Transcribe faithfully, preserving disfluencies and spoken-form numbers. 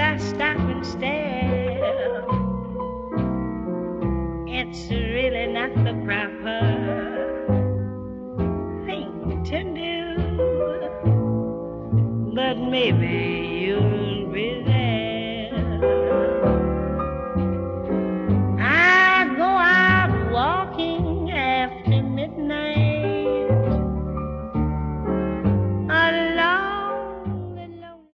I stop and stare, it's really not the proper thing to do. But maybe you'll be there.